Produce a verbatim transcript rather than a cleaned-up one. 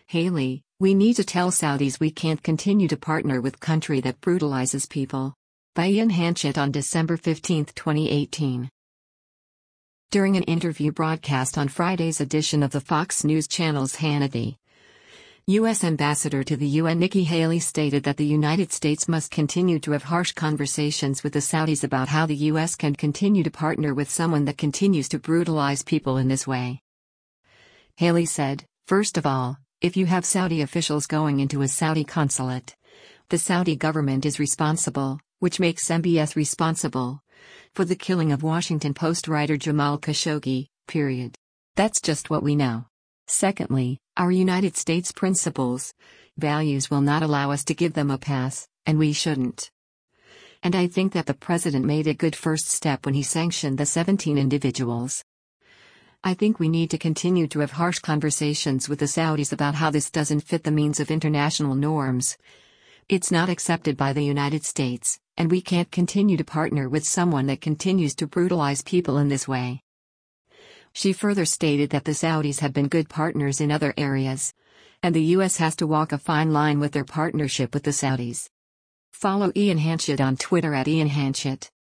Haley, we need to tell Saudis we can't continue to partner with country that brutalizes people. By Ian Hanchett on December fifteenth, twenty eighteen. During an interview broadcast on Friday's edition of the Fox News Channel's Hannity, U S Ambassador to the U N Nikki Haley stated that the United States must continue to have harsh conversations with the Saudis about how the U S can continue to partner with someone that continues to brutalize people in this way. Haley said, "First of all, if you have Saudi officials going into a Saudi consulate, the Saudi government is responsible, which makes M B S responsible, for the killing of Washington Post writer Jamal Khashoggi, period. That's just what we know. Secondly, our United States principles, values will not allow us to give them a pass, and we shouldn't. And I think that the president made a good first step when he sanctioned the seventeen individuals. I think we need to continue to have harsh conversations with the Saudis about how this doesn't fit the means of international norms. It's not accepted by the United States, and we can't continue to partner with someone that continues to brutalize people in this way." She further stated that the Saudis have been good partners in other areas, and the U S has to walk a fine line with their partnership with the Saudis. Follow Ian Hanchett on Twitter at Ian Hanchett.